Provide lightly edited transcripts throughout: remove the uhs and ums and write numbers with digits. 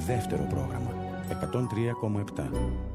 δεύτερο πρόγραμμα 103,7.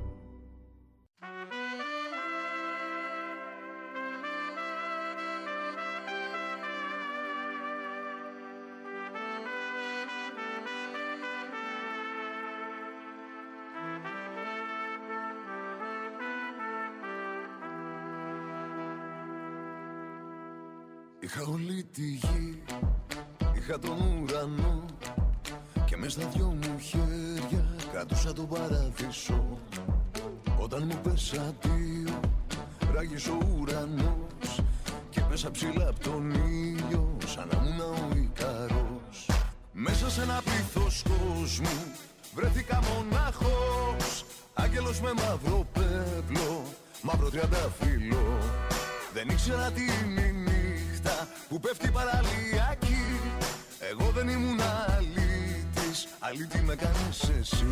Είχα όλη τη γη, είχα τον ουρανό και μες στα δυο μου χέρια κρατούσα τον παράδεισο. Όταν μου πες αντίο, ράγισε ο ουρανός και μέσα ψηλά απ' τον ήλιο σαν να ήμουν ο Ικαρός. Μέσα σε ένα πλήθος κόσμου βρέθηκα μονάχος, άγγελος με μαύρο πέπλο, μαύρο τριαντάφυλλο. Δεν ήξερα τι είναι η νύχτα που πέφτει παραλιακή. Εγώ δεν ήμουν αλήτης, αλήτη με κάνεις εσύ.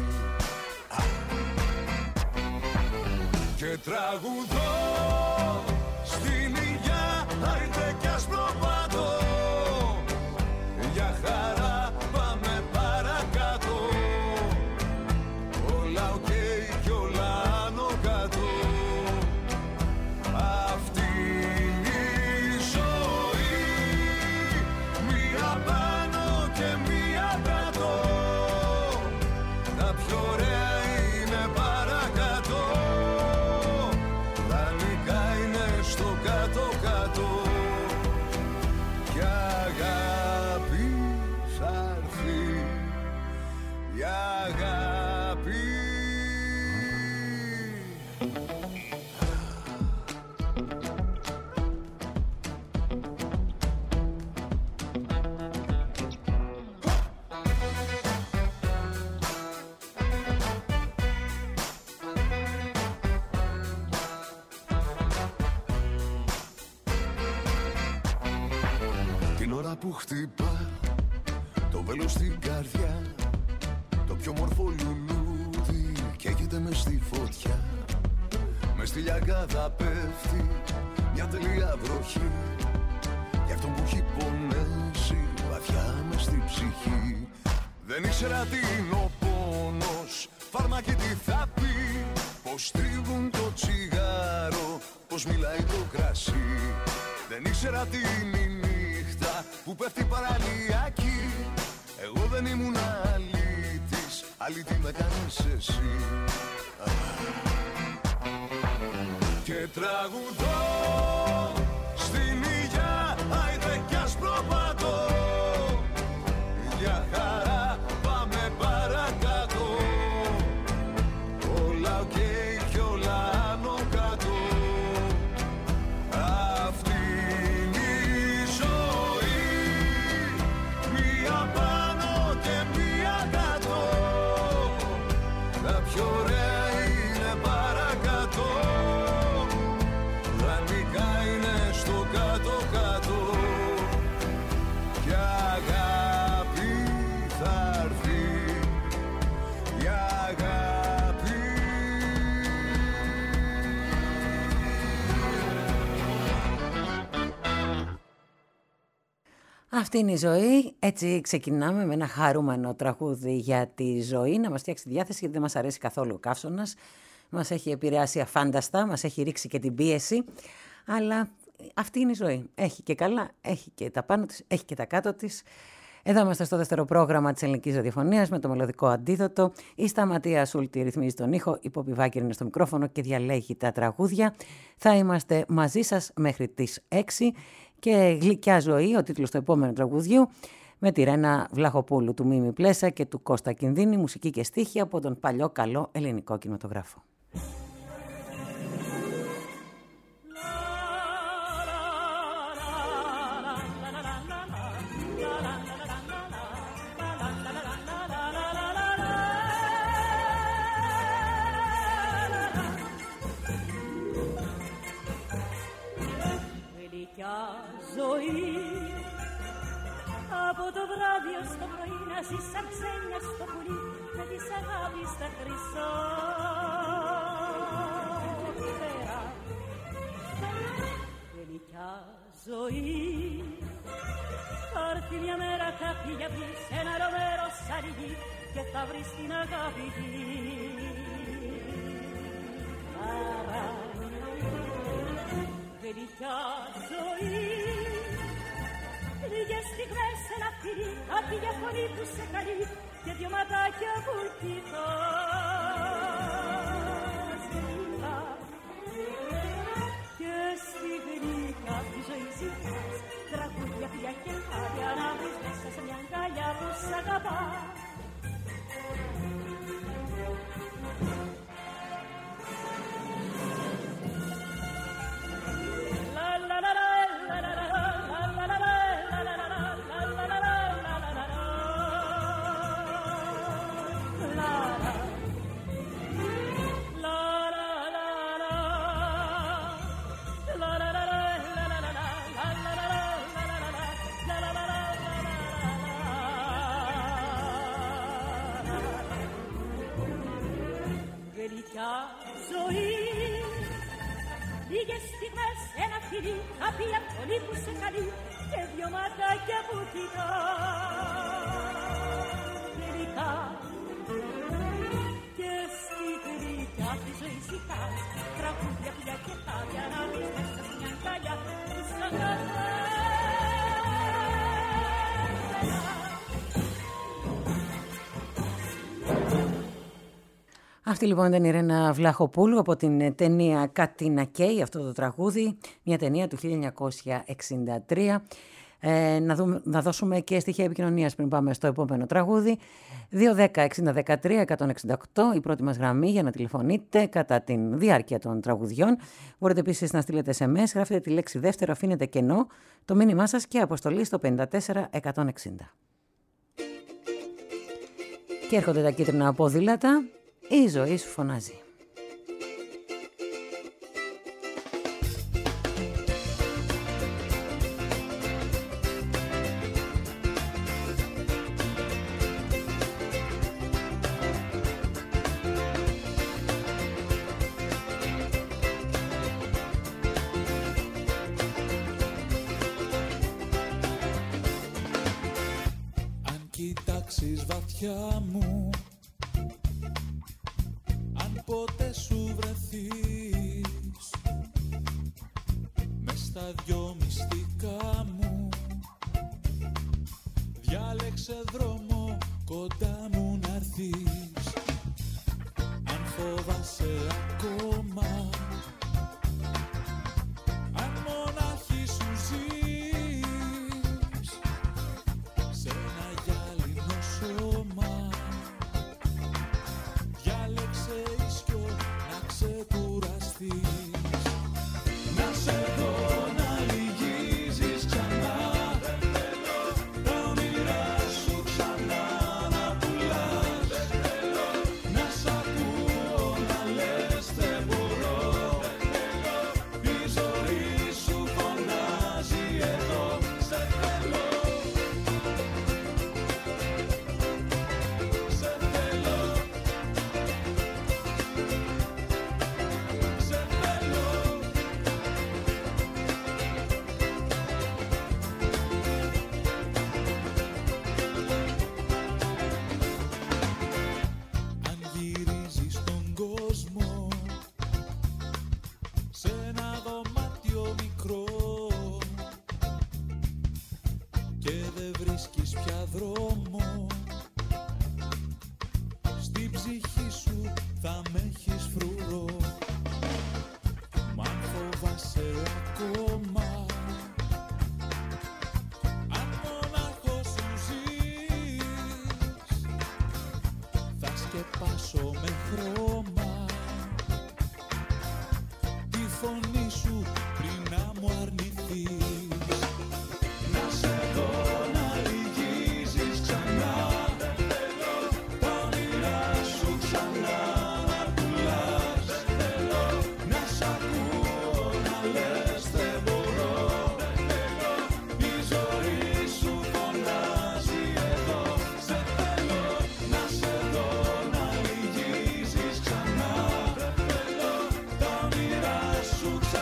Και τραγουδώ στην υγειά, άιντε κι ασπροπάτω. Για χαρά πάμε παρακάτω. Όλα οκ κι όλα άνω κάτω. Αυτή είναι η ζωή, μία πάνω και μία κάτω. Τα πιο ωραία είναι παρακάτω. Τα νικά είναι στο κάτω-κάτω. Κι αγάπη θα έρθει, η αγάπη. Την ώρα που χτυπά το βέλος στην καρδιά, το πιο μορφό λουλούδι καίγεται μες στη φωτιά. Μες στη λιακάδα πέφτει μια τελεία βροχή, για αυτόν που έχει πονέσει βαθιά μες στη ψυχή. Δεν ήξερα τι είναι ο πόνος, φάρμακι τι θα πει, πως τρίβουν το τσιγάρο, πως μιλάει το κρασί. Δεν ήξερα τι είναι η νύχτα που πέφτει παραλιακή. Εγώ δεν ήμουν αλήτης, αλήτη με κάνεις εσύ. Και τραγουδώ στην υγειά, άιντε κι ασπροπάτω. Για χαρά πάμε παρακάτω. Όλα οκ κι όλα άνω κάτω. Αυτή είναι η ζωή, μία πάνω και μία κάτω. Τα πιο ωραία είναι παρακάτω. Τα νικά είναι στο κάτω-κάτω. Κι αγάπη θα έρθει, η αγάπη. Αυτή είναι η ζωή. Έτσι ξεκινάμε με ένα χαρούμενο τραγούδι για τη ζωή. Να μας φτιάξει τη διάθεση, γιατί δεν μας αρέσει καθόλου ο καύσωνας. Μας έχει επηρεάσει αφάνταστα, μας έχει ρίξει και την πίεση. Αλλά αυτή είναι η ζωή. Έχει και καλά, έχει και τα πάνω της, έχει και τα κάτω της. Εδώ είμαστε στο δεύτερο πρόγραμμα της ελληνικής ραδιοφωνίας με το μελωδικό αντίδοτο. Η Σταματία Σούλτη ρυθμίζει τον ήχο, η Πόπη Βάκερ είναι στο μικρόφωνο και διαλέγει τα τραγούδια. Θα είμαστε μαζί σας μέχρι τις 6 και γλυκιά ζωή, ο τίτλος του επόμενου τραγουδιού, με τη Ρένα Βλαχοπούλου, του Μίμη Πλέσα και του Κώστα Κινδύνη, μουσική και στίχη από τον παλιό καλό ελληνικό κινηματογράφο. Ζωή από το βράδυ ως το πρωί να ζεις σαν ξένια στο πουλί με της αγάπης τα χρυσά φτερά. Γλυκιά ζωή θα έρθει Τη μια μέρα κάποια βγει σε ένα ρομέρο σαριγί και θα βρεις την αγάπη άρα γλυκιά ζωή λίγες στιγμές ένα φιλί απ' τη διαφωνή που σε καλεί και δυο ματάκια που κοιτάς γλυκά και στη γλυκιά τη ζωή ζητάς τραγούδια, φιλιά και χάδια να βρεις μέσα σε μια αγκαλιά που σ' αγαπά. Λίγες στιγμές ένα φιλί, κάποια φωνή που σε καλεί και δυο ματάκια που κοιτάς γλυκά και στη γλυκιά τη ζωή ζητάς τραγούδια, φιλιά και χάδια να βρεις μέσα σε μια αγκαλιά που σ' αγαπά. Αυτή λοιπόν ήταν η Ρένα Βλαχοπούλου από την ταινία «Κάτι να καίει», αυτό το τραγούδι, μια ταινία του 1963. Να δώσουμε και στοιχεία επικοινωνίας πριν πάμε στο επόμενο τραγούδι. 210-60-13-168, η πρώτη μας γραμμή για να τηλεφωνείτε κατά τη διάρκεια των τραγουδιών. Μπορείτε επίσης να στείλετε SMS, γράφετε τη λέξη δεύτερο, αφήνετε κενό, το μήνυμά σας και αποστολή στο 54160. Και έρχονται τα κίτρινα ποδήλατα. Η ζωή σου φωνάζει. Αν κοιτάξεις βαθιά μου, πότε σου βρεθείς μες στα δυο μυστικά μου, διάλεξε δρόμο κοντά μου να'ρθείς. Αν φοβάσαι ακόμα, αν μονάχη σου ζεις σε ένα γυάλινο σώμα, διάλεξε να ξεκουραστείς. Να σε δω να λυγίζεις ξανά, δεν θέλω τα όνειρά σου ξανά να πουλάς, δεν θέλω να σ' ακούω να λες δεν μπορώ, δεν θέλω η ζωή σου φωνάζει εδώ, σε θέλω, σε θέλω. Σου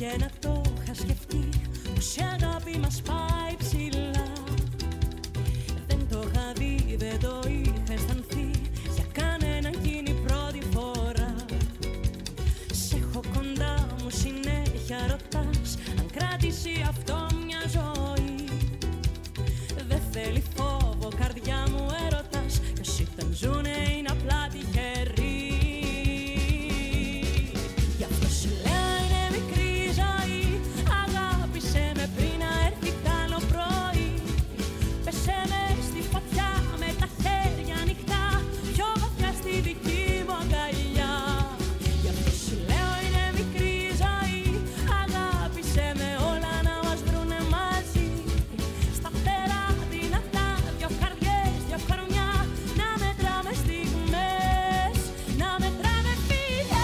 και να το είχα σκεφτεί πως η αγάπη μας πάει ψηλά. Δεν το είχα δει, δεν το είχα αισθανθεί για κανέναν εκείνη πρώτη φορά. Σ' έχω κοντά μου, συνέχεια ρωτάς αν κράτησε αυτό μια ζωή. Δεν θέλει φόβο, καρδιά μου έρωτας, κι όσοι δεν ζουνε είναι απλά τυχεροί. Γι' αυτό σου λέω είναι μικρή ζωή, αγάπησε με πριν να έρθει κι άλλο πρωί. Πέσε με στη φωτιά με τα χέρια ανοιχτά, πιο βαθιά στη δική μου αγκαλιά. Γι' αυτό σου λέω είναι μικρή ζωή, αγάπησε με όλα να μας βρουνε μαζί. Σταθερά, δυνατά, δυο καρδιές, δυο κορμιά, να μετράμε στιγμές, να μετράμε φιλιές.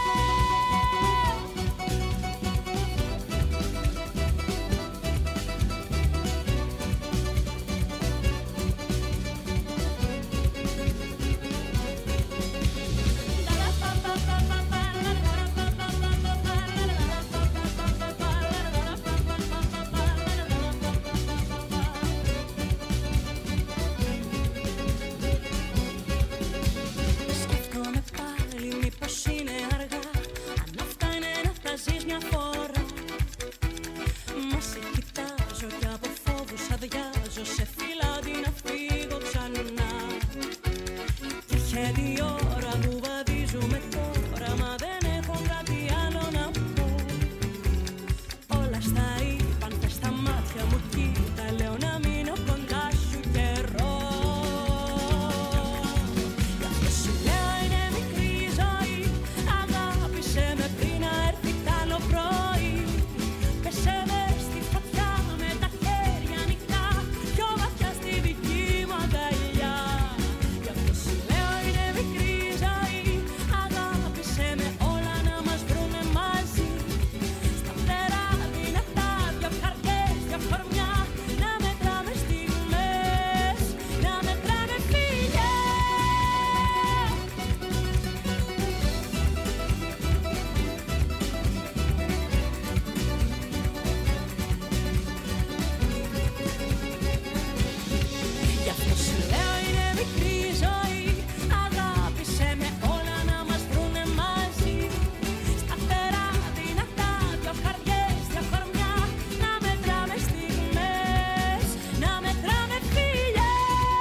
Σκέφτομαι πάλι μήπως είναι αργά, αν αυτά είναι να τα ζεις μια φορά. Μα σε κοιτάζω κι από φόβους αδειάζω, σε φυλάω τι να φύγω ξανά. Κι έρχεται η ώρα που βαδίζουμε τώρα, μα δεν έχω κάτι άλλο να πω. Όλα στα είπαν, θες στα μάτια μου κοίτα, λέω να μείνω κοντά σου καιρό. Γι' αυτό σου λέω είναι μικρή ζωή, αγάπησε με πριν να έρθει κι άλλο πρωί. Πέσε με στη φωτιά με τα χέρια ανοιχτά, πιο βαθιά στη δική μου αγκαλιά. Γι' αυτό σου λέω είναι μικρή ζωή, αγάπησε με όλα να μας βρουνε μαζί. Σταθερά, δυνατά, δυο καρδιές, δυο κορμιά, να μετράμε στιγμές, να μετράμε φιλιές. Γι' αυτό σου λέω είναι μικρή ζωή, αγάπησε με όλα να μας βρουνε μαζί. Σταθερά, δυνατά, δυο καρδιές, δυο κορμιά, να μετράμε στιγμές, να μετράμε φιλιές.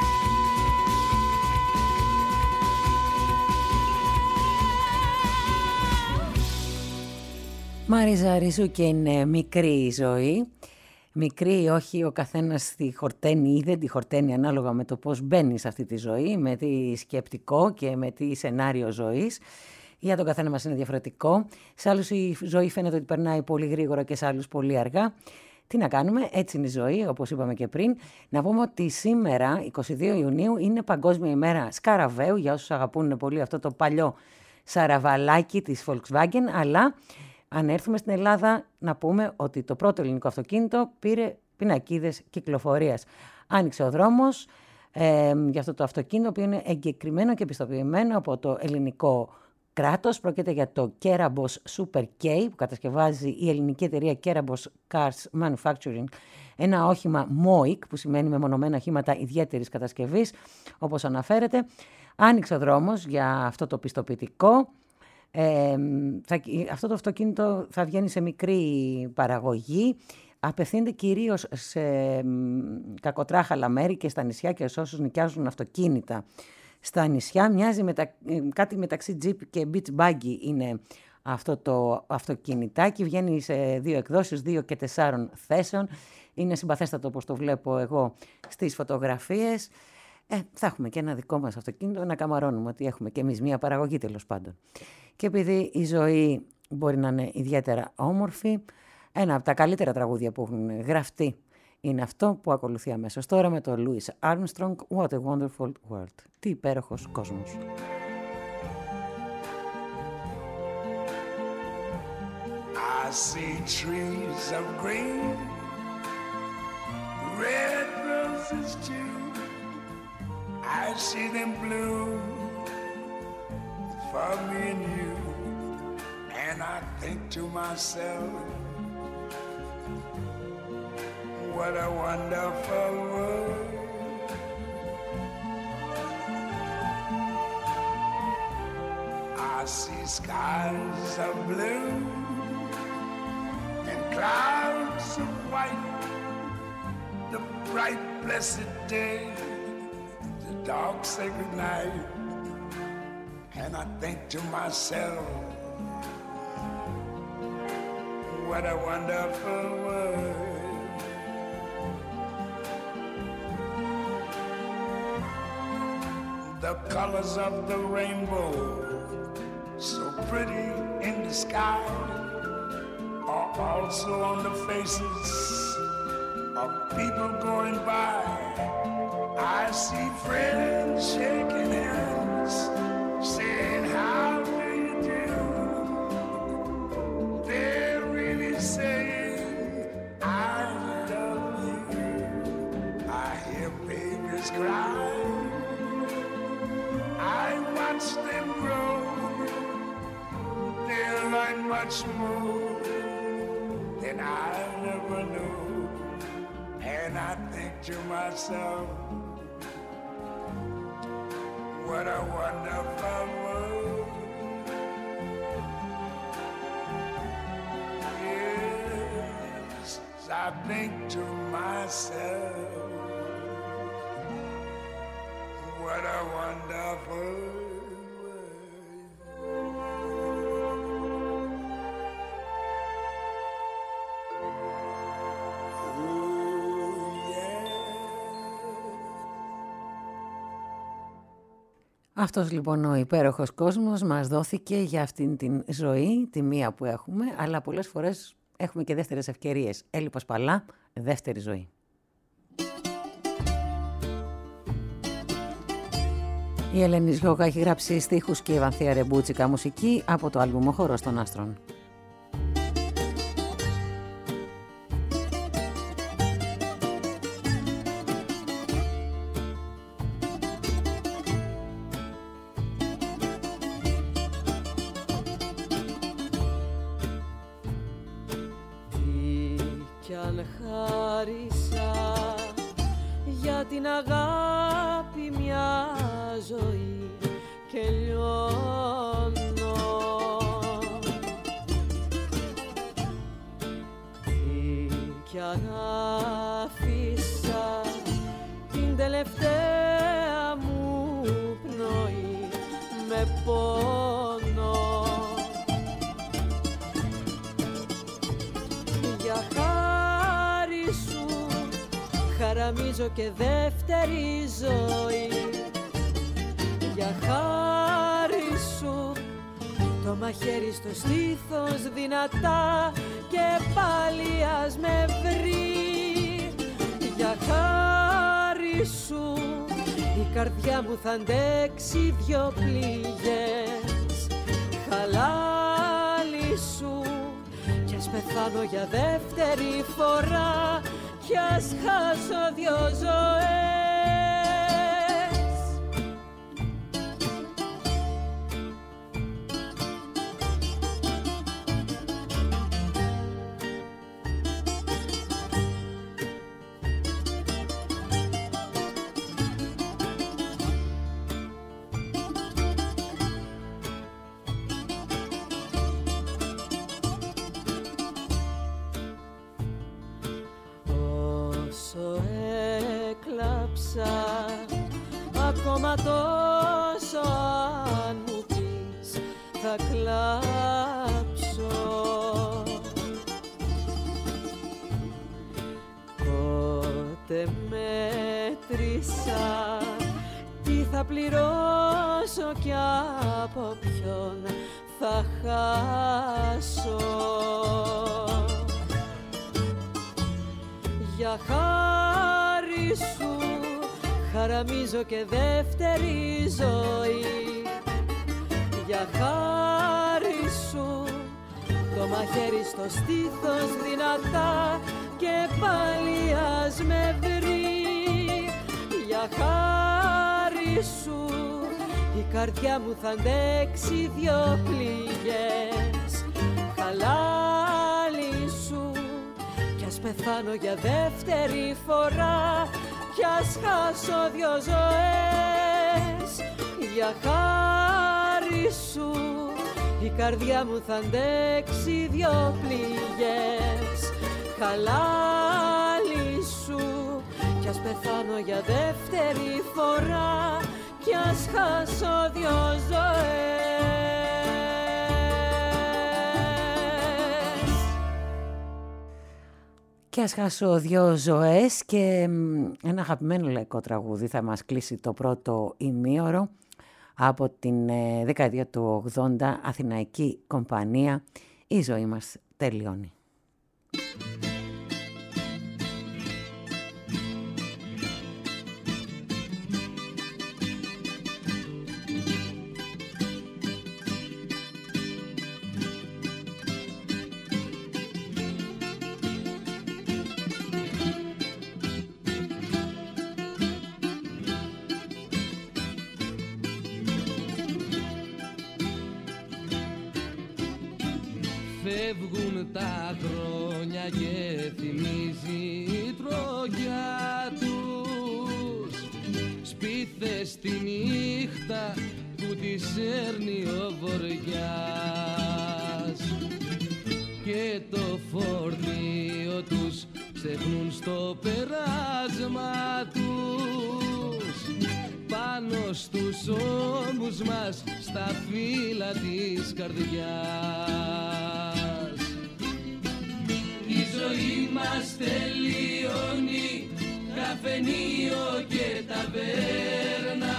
Μαρίζα Ρίζου και είναι μικρή η ζωή. Μικρή, όχι ο καθένας τη χορταίνει ή δεν τη χορταίνει ανάλογα με το πώς μπαίνει σε αυτή τη ζωή, με τι σκεπτικό και με τι σενάριο ζωής. Για τον καθένα μας είναι διαφορετικό. Σε άλλους η ζωή φαίνεται ότι περνάει πολύ γρήγορα και σε άλλους πολύ αργά. Τι να κάνουμε, έτσι είναι η ζωή, όπως είπαμε και πριν. Να πούμε ότι σήμερα, 22 Ιουνίου, είναι Παγκόσμια ημέρα Σκαραβαίου, για όσους αγαπούν πολύ αυτό το παλιό σαραβαλάκι της Volkswagen, αλλά αν έρθουμε στην Ελλάδα να πούμε ότι το πρώτο ελληνικό αυτοκίνητο πήρε πινακίδες κυκλοφορίας. Άνοιξε ο δρόμος για αυτό το αυτοκίνητο, που είναι εγκεκριμένο και πιστοποιημένο από το ελληνικό κράτος. Πρόκειται για το Kerabos Super K, που κατασκευάζει η ελληνική εταιρεία Kerabos Cars Manufacturing, ένα όχημα MOIC, που σημαίνει μεμονωμένα οχήματα ιδιαίτερης κατασκευής, όπως αναφέρεται. Άνοιξε ο δρόμος για αυτό το πιστοποιητικό. Αυτό το αυτοκίνητο θα βγαίνει σε μικρή παραγωγή, απευθύνεται κυρίως σε κακοτράχαλα μέρη και στα νησιά και σε όσους νοικιάζουν αυτοκίνητα στα νησιά. Μοιάζει κάτι μεταξύ Jeep και Beach Buggy είναι αυτό το αυτοκινητάκι. Βγαίνει σε 2 εκδόσεις, 2 και 4 θέσεων. Είναι συμπαθέστατο όπως το βλέπω εγώ στις φωτογραφίες. Θα έχουμε και ένα δικό μας αυτοκίνητο, να καμαρώνουμε ότι έχουμε και εμείς μία παραγωγή τέλος πάντων. Και επειδή η ζωή μπορεί να είναι ιδιαίτερα όμορφη, ένα από τα καλύτερα τραγούδια που έχουν γραφτεί είναι αυτό που ακολουθεί αμέσως τώρα με το Louis Armstrong, What a Wonderful World. Τι υπέροχος κόσμος. I see trees of green, red roses too. I see them bloom for me and you. And I think to myself, What a wonderful world. I see skies of blue and clouds of white, the bright blessed day, the dark sacred night, and I think to myself, what a wonderful world. The colors of the rainbow, so pretty in the sky, are also on the faces of people going by. I see friends shaking hands, saying, how do you do? They're really saying, I love you. I hear babies cry, I watch them grow. They'll learn much more than I never knew. And I think to myself, what a wonderful world. Yes, I think to myself, what a wonderful world. Αυτός λοιπόν ο υπέροχος κόσμος μας δόθηκε για αυτήν την ζωή, τη μία που έχουμε, αλλά πολλές φορές έχουμε και δεύτερες ευκαιρίες. Έλλη Πασπαλά, δεύτερη ζωή. Η Ελένη Γιώγα έχει γράψει στίχους και η Βανθία Ρεμπούτσικα μουσική από το άλμπουμ «Ο χορός των άστρων». Για την αγάπη μια ζωή και λιώνω. Τι κι αν άφησα την τελευταία μου πνοή με πόνο. Για χάρη σου χαραμίζω και δεύτερη ζωή. Για χάρη σου το μαχαίρι στο στήθος δυνατά και πάλι ας με βρει. Για χάρη σου η καρδιά μου θα αντέξει δυο πληγές. Χαλάλι σου κι ας πεθάνω για δεύτερη φορά κι ας χάσω δυο ζωές. Ακόμα τόσο αν μου πεις θα κλάψω. Πότε μέτρησα τι θα πληρώσω κι από ποιον θα χάσω. Για χάρη σου χαραμίζω και δεύτερη ζωή. Για χάρη σου το μαχαίρι στο στήθος δυνατά και πάλι ας με βρει. Για χάρη σου η καρδιά μου θα αντέξει δυο πληγές. Χαλάλι σου κι ας πεθάνω για δεύτερη φορά κι ας χάσω 2 ζωές, για χάρη σου η καρδιά μου θα αντέξει 2 πληγές. Χαλάλι σου κι ας πεθάνω για δεύτερη φορά κι ας χάσω 2 ζωές. Και ας χάσω 2 ζωές και ένα αγαπημένο λαϊκό τραγούδι θα μας κλείσει το πρώτο ημίωρο από την δεκαετία του 80, Αθηναϊκή Κομπανία, η ζωή μας τελειώνει. Φεύγουν τα χρόνια και θυμίζει η τρογιά τους, σπίθες στη νύχτα που τις σέρνει ο βοριάς, και το φορτίο τους ξεχνούν στο περάσμα τους, πάνω στους ώμους μας στα φύλλα της καρδιάς. Η ζωή μας τελειώνει, καφενείο και ταβέρνα.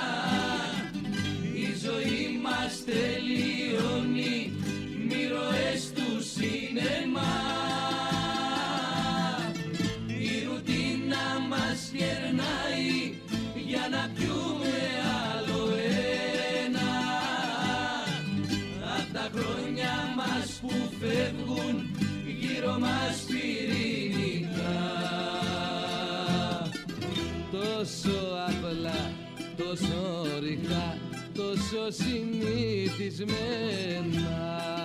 Η ζωή μας τελειώνει, μυρωές του σινεμά. Η ρουτίνα μας γερνάει για να πιούμε άλλο ένα. Απ' τα χρόνια μας που φεύγουν γύρω μας πυρηνικά. Τόσο απλά, τόσο ρηχά, τόσο συνηθισμένα.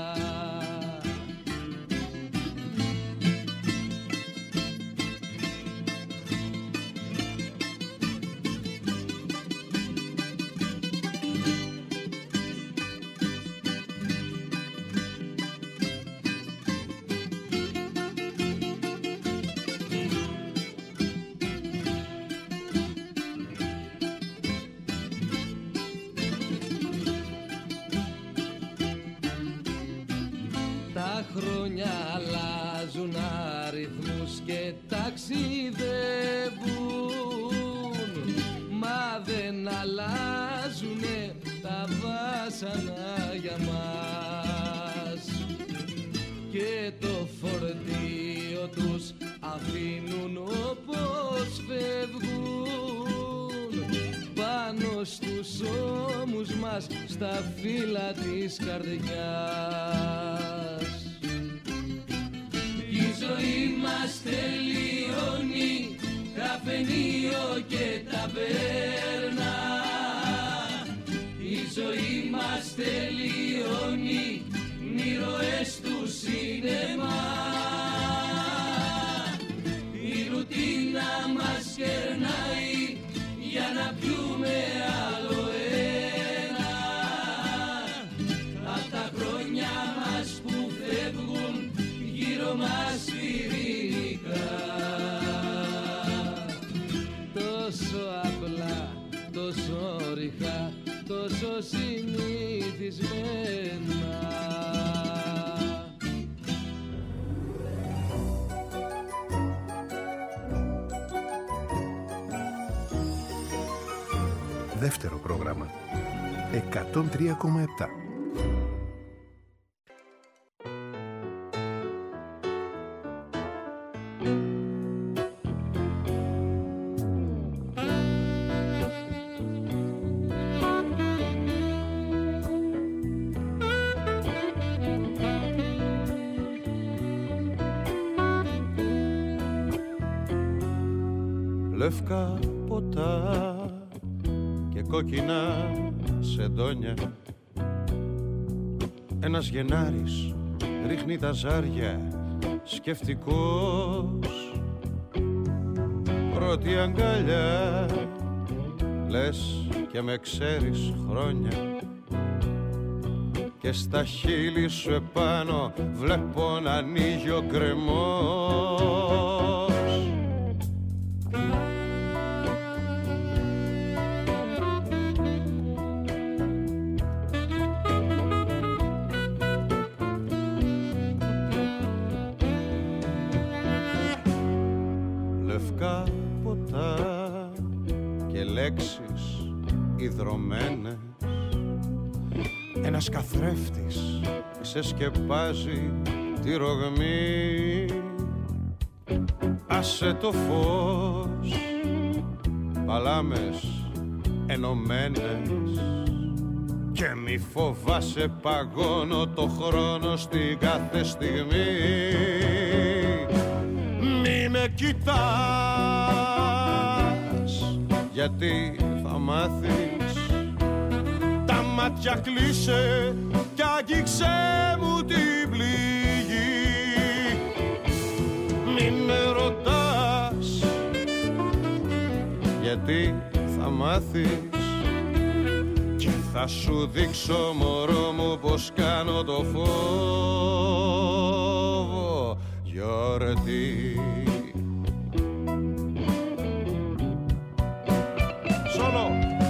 Χρόνια αλλάζουν αριθμούς και ταξιδεύουν, μα δεν αλλάζουνε τα βάσανα για μας, και το φορτίο τους αφήνουν όπως φεύγουν, πάνω στους ώμους μας στα φύλλα της καρδιάς. Η ζωή μας τελειώνει, καφενείο και ταβέρνα. Η ζωή μας τελειώνει, μυρωές του σινεμά. Η ρουτίνα μας κερνάει για να πιούμε άλλο ένα. Απ' τα χρόνια μας που φεύγουν γύρω μας πυρηνικά. Τόσο απλά, τόσο ρηχά, τόσο συνηθισμένα. Δεύτερο πρόγραμμα 103,7. Λευκά ποτά και κόκκινα σεντόνια. Ένας Γενάρης ρίχνει τα ζάρια σκεφτικός, πρώτη αγκαλιά, λες και με ξέρεις χρόνια, και στα χείλη σου επάνω βλέπω να ανοίγει ο γκρεμός. Λευκά ποτά και λέξεις ιδρωμένες, ένας καθρέφτης ξεσκεπάζει τη ρογμή. Άσε το φως, παλάμες ενωμένες, και μη φοβάσαι παγώνω το χρόνο στην κάθε στιγμή. Μη με κοιτάς, γιατί θα μάθεις. Τα μάτια κλείσε κι άγγιξε μου την πληγή. Μη με ρωτάς, γιατί θα μάθεις. Και θα σου δείξω μωρό μου πως κάνω το φόβο γιορτή. Solo.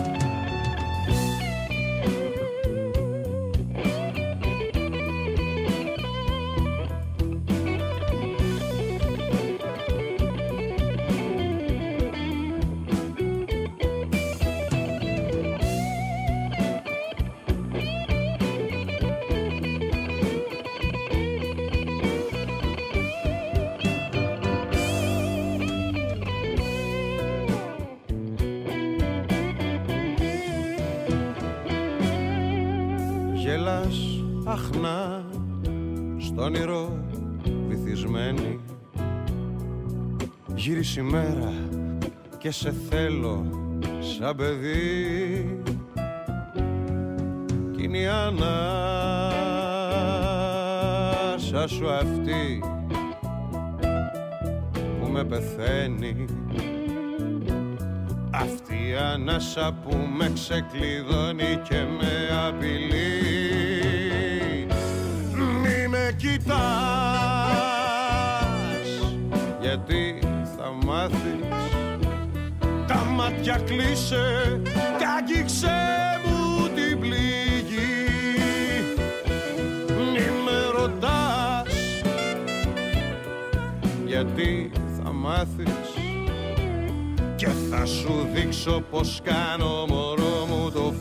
Γελάς αχνά στο όνειρο βυθισμένη. Γύρισε η μέρα και σε θέλω σαν παιδί. Κι είναι η ανάσα σου αυτή που με πεθαίνει. Αυτή η ανάσα που με ξεκλειδώνει και με απειλεί. Μη με κοιτάς, γιατί θα μάθεις. Τα μάτια κλείσε κι άγγιξε μου την πληγή. Μη με ρωτάς, γιατί θα μάθεις. Και θα σου δείξω πως κάνω μωρό μου το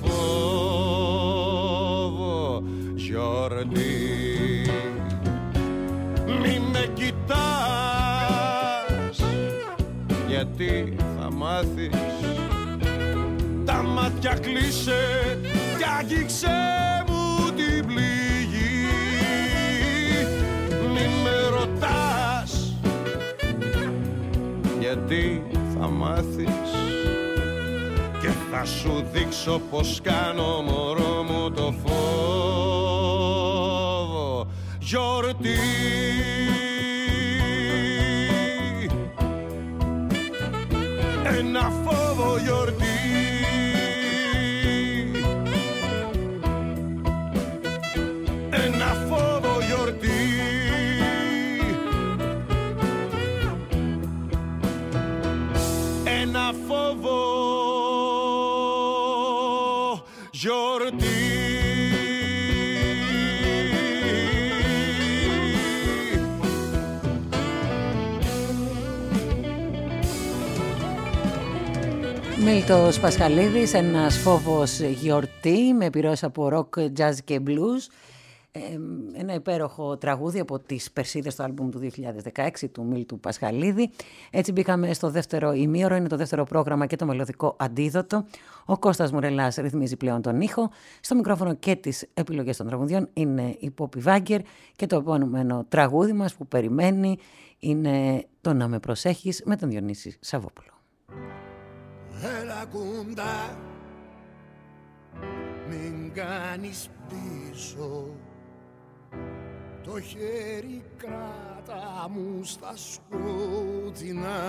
φόβο γιορτή. Μη με κοιτάς, γιατί θα μάθεις. Τα μάτια κλείσε κι άγγιξε μου την πληγή. Μη με ρωτάς, γιατί θα μάθεις. Και θα σου δείξω πως κάνω μωρό μου το φόβο γιορτή. Ένα φόβο γιορτή. Ένα φόβο γιορτή. Ένα φόβο γιορτή. Μίλτος Πασχαλίδης, ένας φόβος γιορτή με επιρροές από ροκ, jazz και blues. Ένα υπέροχο τραγούδι από τις Περσίδες στο άλμπουμ του 2016 του Μίλτου Πασχαλίδη. Έτσι μπήκαμε στο δεύτερο ημίωρο, είναι το δεύτερο πρόγραμμα και το μελωδικό αντίδοτο. Ο Κώστας Μουρελάς ρυθμίζει πλέον τον ήχο. Στο μικρόφωνο και τις επιλογές των τραγουδιών είναι η Πόπη Βάγκερ και το επόμενο τραγούδι μας που περιμένει είναι το «Να με προσέχεις» με τον Διονύση Σαββόπουλο. Έλα κοντά, μην κάνεις πίσω, Το χέρι κράτα μου στα σκοτεινά.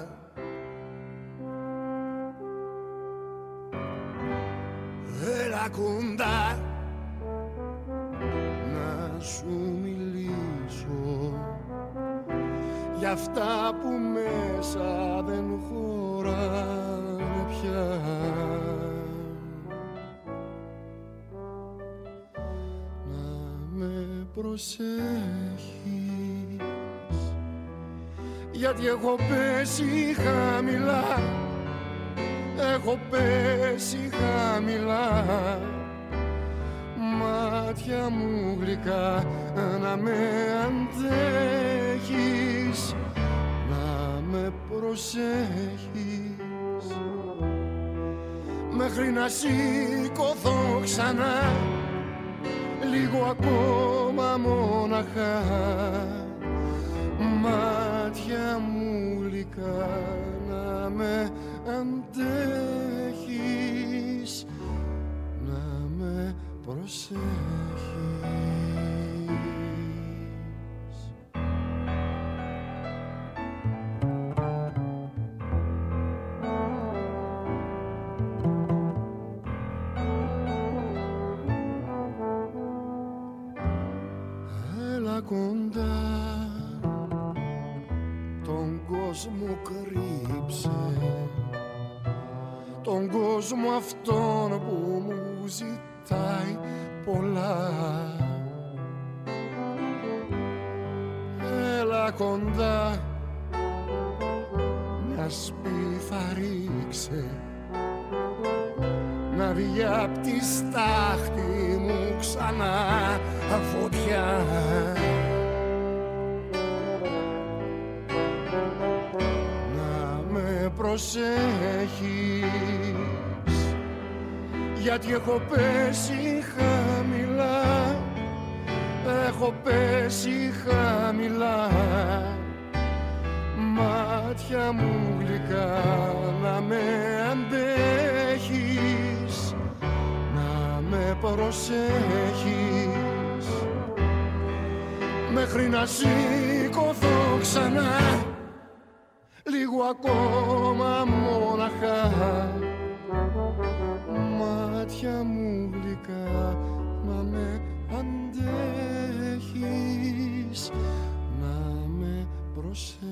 Έλα κοντά να σου μιλήσω για αυτά που μέσα δεν χωράνε πια. Να με προσέχεις, γιατί έχω πέσει χαμηλά, έχω πέσει χαμηλά. Μάτια μου γλυκά να με αντέχεις, να με προσέχεις, μέχρι να σηκωθώ ξανά, λίγο ακόμα μόναχα. Μάτια μου γλυκά να με αντέχεις, να με προσέχεις. Έλα κοντά, τον κόσμο κρύψε, τον κόσμο αυτόν που μου ζητάει πολλά. Έλα κοντά, μια σπίθα ρίξε, να βγει απ' τη στάχτη μου ξανά φωτιά. Να με προσέχεις, γιατί έχω πέσει χαμηλά, έχω πέσει χαμηλά. Μάτια μου γλυκά να με αντέχεις, να με προσέχεις, μέχρι να σηκωθώ ξανά, λίγο ακόμα μόναχα. Μάτια μου γλυκά να με αντέχεις, να με προσέχεις.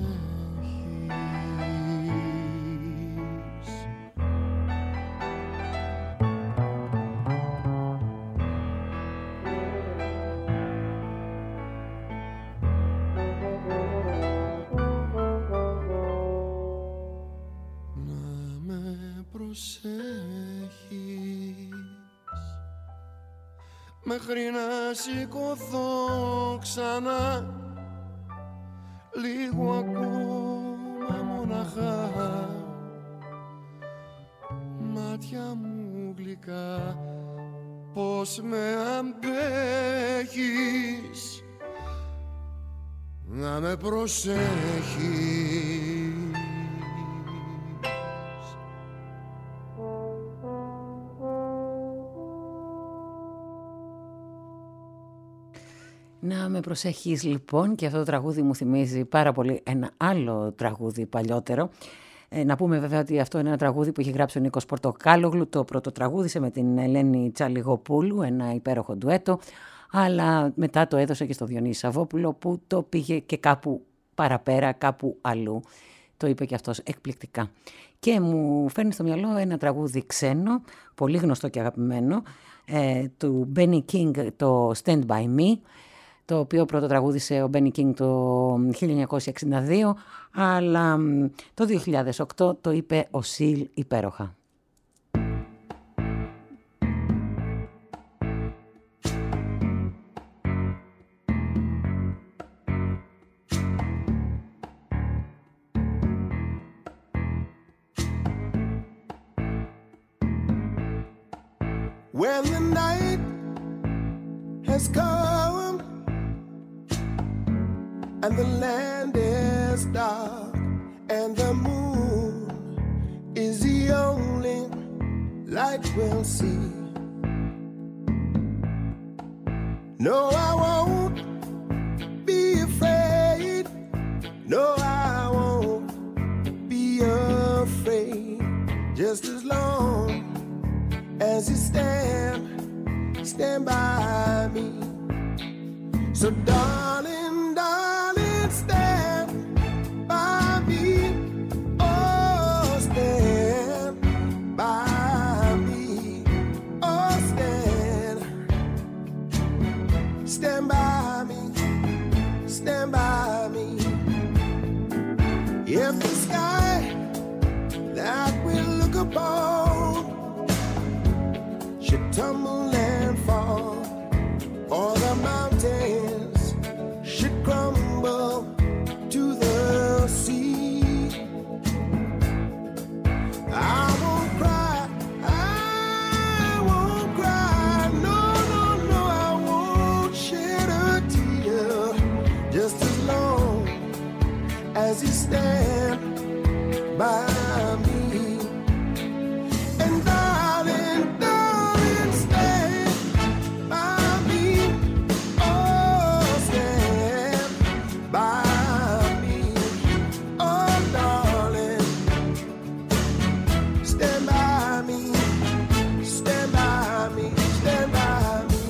Μέχρι να σηκωθώ ξανά, λίγο ακόμα μοναχά. Μάτια μου γλυκά, πως με αντέχεις, να με προσέχεις. Να με προσέχεις λοιπόν, και αυτό το τραγούδι μου θυμίζει πάρα πολύ ένα άλλο τραγούδι παλιότερο. Να πούμε βέβαια ότι αυτό είναι ένα τραγούδι που έχει γράψει ο Νίκος Πορτοκάλογλου, το πρωτοτραγούδισε με την Ελένη Τσαλιγοπούλου, ένα υπέροχο ντουέτο, αλλά μετά το έδωσε και στο Διονύση Σαββόπουλο που το πήγε και κάπου παραπέρα, κάπου αλλού. Το είπε και αυτός εκπληκτικά. Και μου φέρνει στο μυαλό ένα τραγούδι ξένο, πολύ γνωστό και αγαπημένο, του Benny King, το Stand By Me, το οποίο πρώτο τραγούδισε ο Benny King το 1962, αλλά το 2008 το είπε ο Seal υπέροχα. When the night has come and the land is dark and the moon is the only light we'll see. No, I won't just as long as you stand by me. So darling, darling, stand by me. Oh, stand by me. Oh, stand by me. Stand by me. If the sky that we look upon should tumble and fall, or the mountains should crumble to the sea, I won't cry, no, no, no, I won't shed a tear, just as long as you stand by me. And darling, darling, stand by me. Oh, stand by me. Oh, darling, stand by me. Stand by me. Stand by me.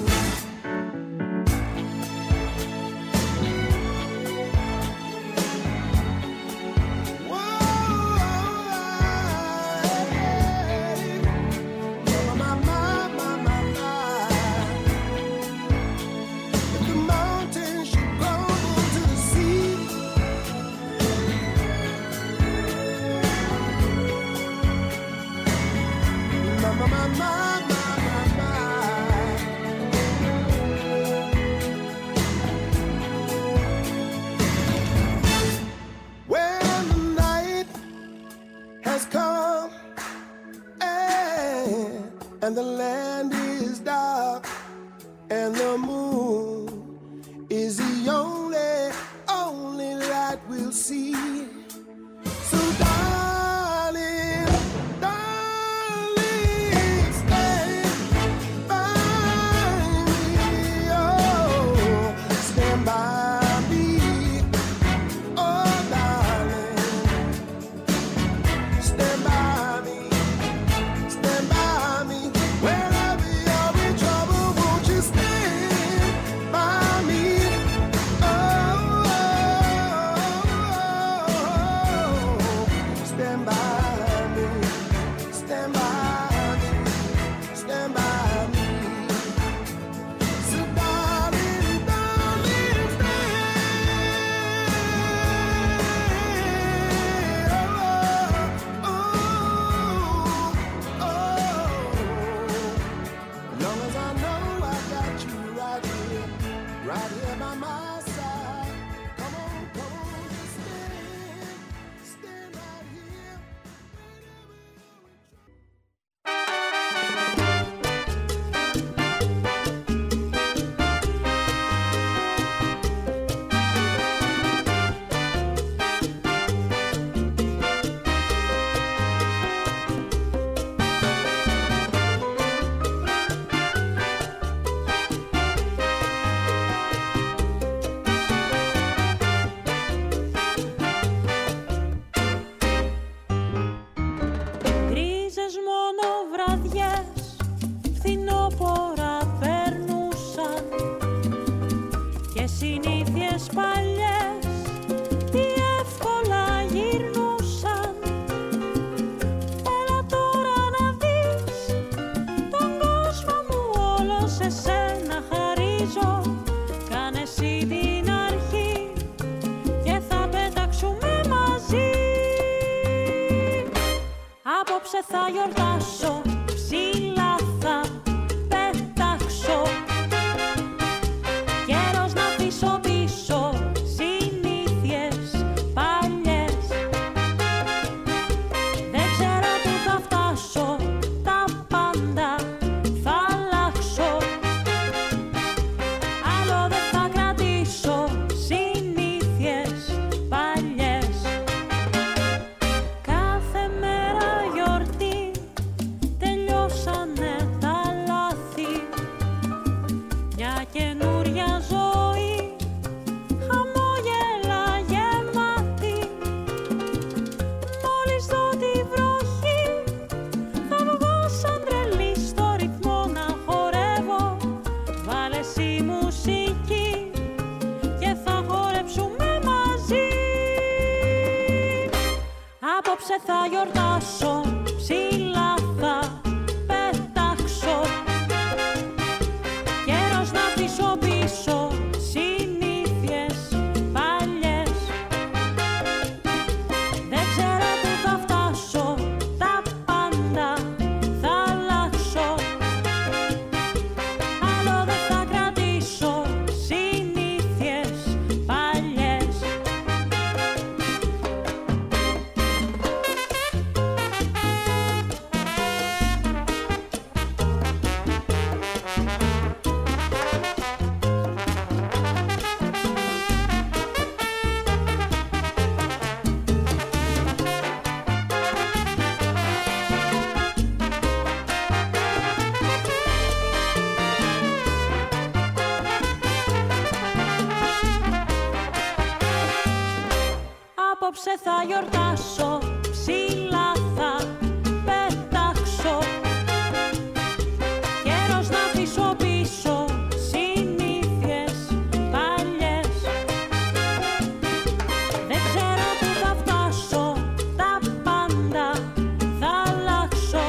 When the night has come and the land is dark and the moon is the only light we'll see. So darling, darling, stand by me. Oh, stand by me. Oh, darling, stand by me. Stand by me. Whenever you're in trouble, won't you stand by me? Stand by me. Stand by me. Stand by me. So darling, darling, long as I know I got you right here by my side. Come on, just stand right here. Γκρίζες μόνο βραδιές, φθινόπορα περνούσαν και συνήθειες παλιές τι εύκολα γυρνούσαν. Έλα τώρα να δεις τον κόσμο μου όλο σε σένα χαρίζω. Κάνε εσύ την αρχή και θα πετάξουμε μαζί. Απόψε θα γιορτάσω, ψηλά θα πετάξω. Καιρός να αφήσω πίσω συνήθειες παλιές. Δεν ξέρω που θα φτάσω, τα πάντα θα αλλάξω. Άλλο δεν θα κρατήσω συνήθειες παλιές. Κάθε μέρα γιορτή, τελειώσανε τα λάθη. Μια καινούρια ζωή, χαμόγελα γεμάτη. Μόλις δω τη βροχή, Απόψε θα γιορτάσω, ψηλά θα πετάξω. Καιρός να αφήσω πίσω συνήθειες παλιές. Δεν ξέρω που θα φτάσω, τα πάντα θα αλλάξω.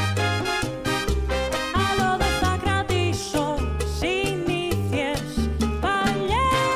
Άλλο δεν θα κρατήσω συνήθειες παλιές.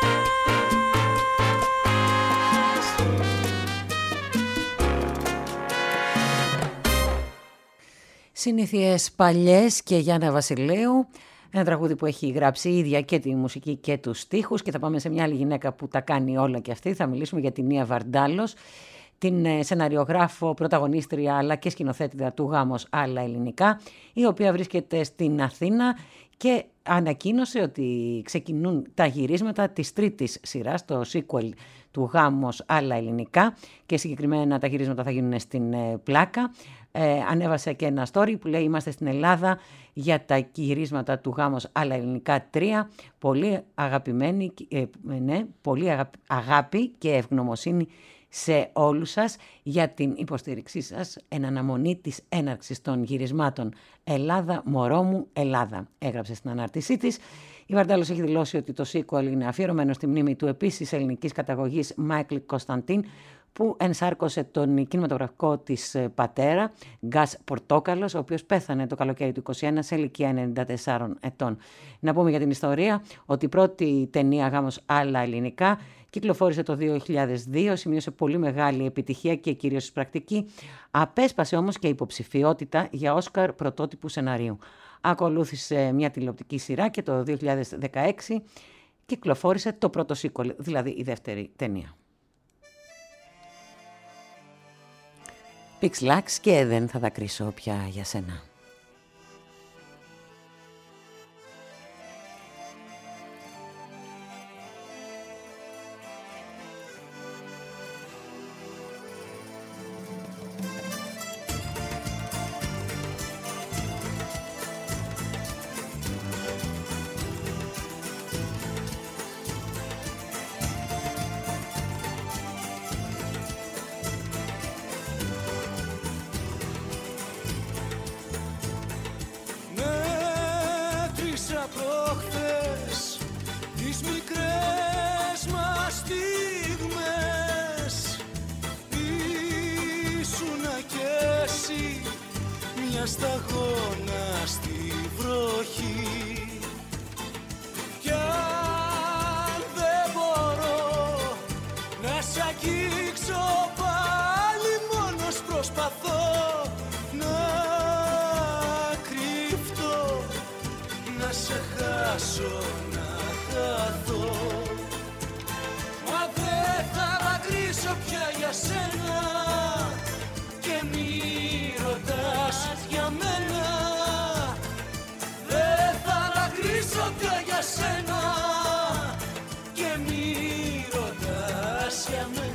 Συνήθειες παλιές και Γιάννα Βασιλείου. Ένα τραγούδι που έχει γράψει η ίδια και τη μουσική και τους στίχους. Και θα πάμε σε μια άλλη γυναίκα που τα κάνει όλα και αυτή. Θα μιλήσουμε για την Νία Βαρντάλος, την σεναριογράφο, πρωταγωνίστρια αλλά και σκηνοθέτηδα του Γάμος Άλλα Ελληνικά, η οποία βρίσκεται στην Αθήνα και ανακοίνωσε ότι ξεκινούν τα γυρίσματα της τρίτης σειράς, το sequel του Γάμος Άλλα Ελληνικά, και συγκεκριμένα τα γυρίσματα θα γίνουν στην Πλάκα. Ανέβασε και ένα story που λέει «Είμαστε στην Ελλάδα για τα γυρίσματα του Γάμος Άλλα Ελληνικά 3». Πολύ αγαπημένη, πολύ αγάπη και ευγνωμοσύνη σε όλους σας για την υποστήριξή σας εν αναμονή της έναρξης των γυρισμάτων. «Ελλάδα, μωρό μου, Ελλάδα», έγραψε στην ανάρτησή της. Η Βαρντάλος έχει δηλώσει ότι το sequel είναι αφιερωμένο στη μνήμη του επίσης ελληνικής καταγωγής Μάικλ Κωνσταντίν, που ενσάρκωσε τον κινηματογραφικό της πατέρα, Γκάς Πορτόκαλος, ο οποίος πέθανε το καλοκαίρι του 2021 σε ηλικία 94 ετών. Να πούμε για την ιστορία ότι η πρώτη ταινία Γάμος Άλλα Ελληνικά κυκλοφόρησε το 2002, σημείωσε πολύ μεγάλη επιτυχία και κυρίως εισπρακτική. Απέσπασε όμως και υποψηφιότητα για Όσκαρ πρωτότυπου σεναρίου. Ακολούθησε μια τηλεοπτική σειρά και το 2016 κυκλοφόρησε το πρώτο sequel, δηλαδή η δεύτερη ταινία. Πιξλάξ και δεν θα δακρύσω πια για σένα. Προχθές τις μικρές μας στιγμές, ήσουνα κι εσύ μια σταγόνα στη βροχή. Κι αν δεν μπορώ να σ' αγγίξω πάλι, μόνος προσπαθώ να κρυφτώ, να σε χάσω, να χαθώ. Μα δεν θα δακρύσω πια για σένα και μη ρωτάς για μένα. Δεν θα δακρύσω πια για σένα και μη ρωτάς για μένα.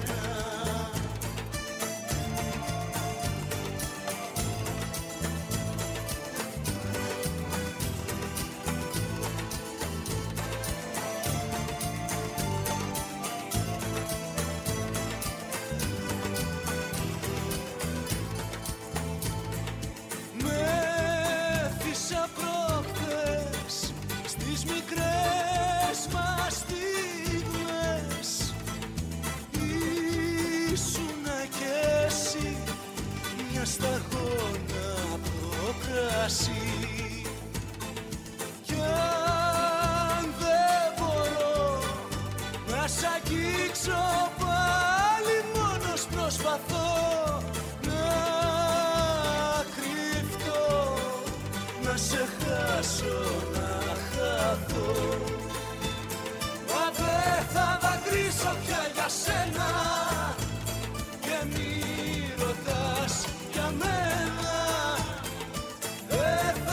Κι αν δεν μπορώ να σ' αγγίξω πάλι, μόνος προσπαθώ να κρυφτώ, να σε χάσω, να χαθώ. Μα δεν θα δακρύσω πια για σένα και μη ρωτάς για μένα.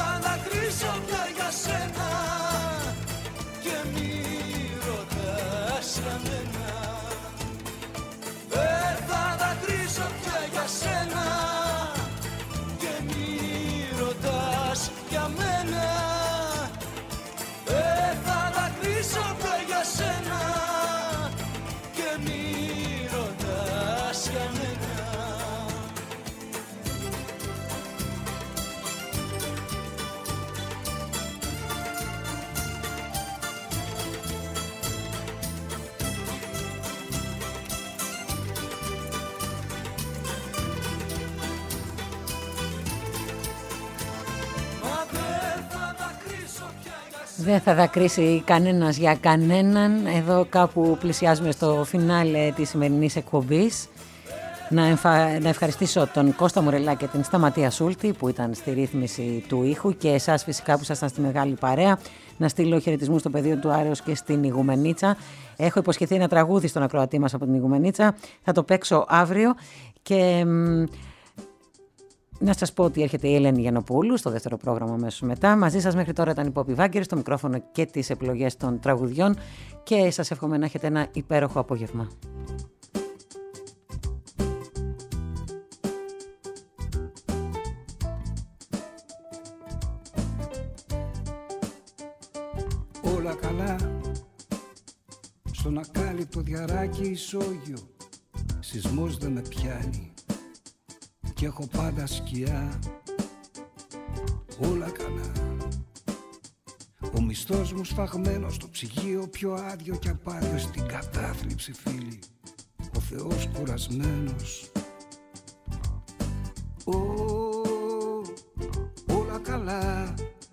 Δεν θα δακρύσει κανένας για κανέναν. Εδώ κάπου πλησιάζουμε στο φινάλε της σημερινής εκπομπής. Να ευχαριστήσω τον Κώστα Μουρελά και την Σταματία Σούλτη που ήταν στη ρύθμιση του ήχου και εσάς φυσικά που ήσασταν στη μεγάλη παρέα. Να στείλω χαιρετισμούς στο πεδίο του Άρεως και στην Ηγουμενίτσα. Έχω υποσχεθεί ένα τραγούδι στον ακροατή μας από την Ηγουμενίτσα. Θα το παίξω αύριο και να σας πω ότι έρχεται η Ελένη Γιαννοπούλου στο δεύτερο πρόγραμμα αμέσως μετά. Μαζί σας μέχρι τώρα ήταν η Πόπη Βάγκερ στο μικρόφωνο και τις επιλογές των τραγουδιών και σας εύχομαι να έχετε ένα υπέροχο απόγευμα. Όλα καλά, στον ακάλυπτο διαράκι ισόγειο, σεισμός δεν με πιάνει κι έχω πάντα σκιά. Όλα καλά, ο μισθός μου σφαγμένος στο ψυγείο πιο άδειο κι απάδειο στην κατάθλιψη φίλοι, ο Θεός κουρασμένος. Όλα καλά,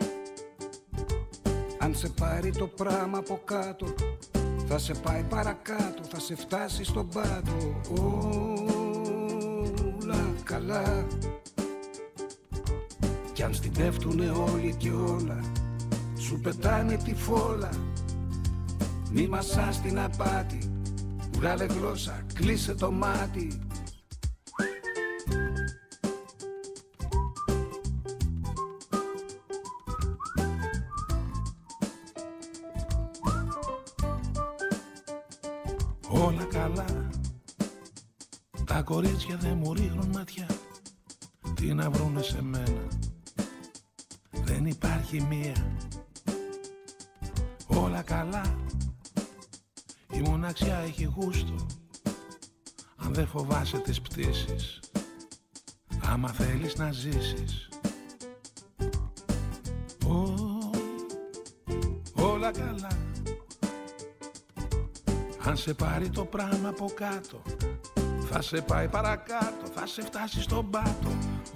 αν σε πάρει το πράμα από κάτω, θα σε πάει παρακάτω, θα σε φτάσει στον πάτο. Όλα καλά, κι αν στην πέφτουνε όλοι και όλα, σου πετάνε τη φόλα. Μη μασάς την απάτη, βγάλε γλώσσα, κλείσε το μάτι. Όλα καλά, τα κορίτσια δεν μου ρίχνουν ματιά. Τι να βρούνε σε μένα, δεν υπάρχει μία. Όλα καλά, η μοναξιά έχει γούστο. Αν δεν φοβάσαι τις πτήσεις, άμα θέλεις να ζήσεις. Όλα καλά, αν σε πάρει το πράμα από κάτω, θα σε πάει παρακάτω, θα σε φτάσει στον πάτο.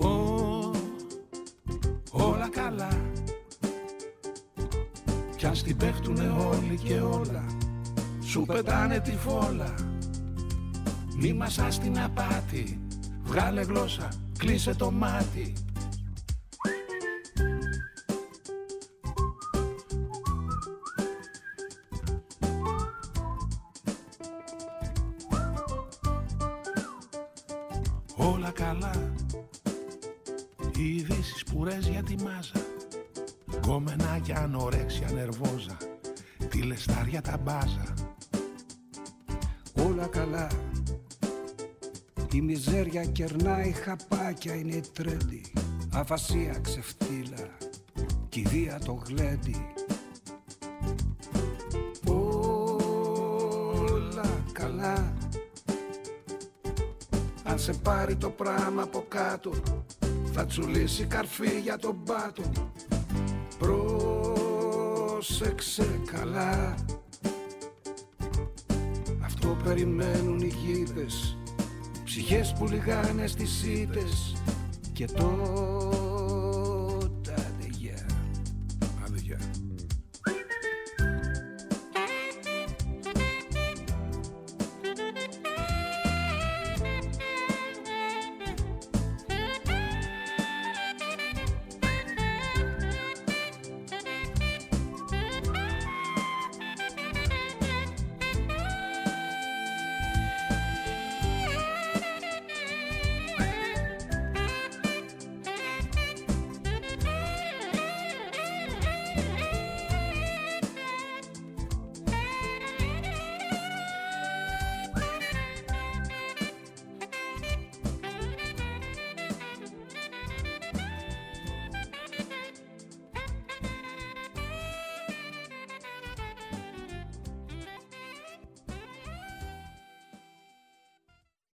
Όλα καλά, κι αν στην πέφτουνε όλοι και όλα, σου πετάνε τη φόλα. Μη μασάς την απάτη, βγάλε γλώσσα, κλείσε το μάτι. Όλα καλά, οι ειδήσεις πουρές για τη μάζα, κομμενάκια ανορέξια νερβόζα, τη λεστάρια τα μπάζα. Όλα καλά, η μιζέρια κερνάει χαπάκια, είναι η τρέντι, αφασία ξεφτύλα, κηδεία το γλέντι. Όλα καλά, αν σε πάρει το πράμα από κάτω, θα τσουλήσει καρφί για τον πάτο. Πρόσεξε καλά, αυτό περιμένουν οι γίδες, ψυχές που λιγάνε στις ήττες. Και τώρα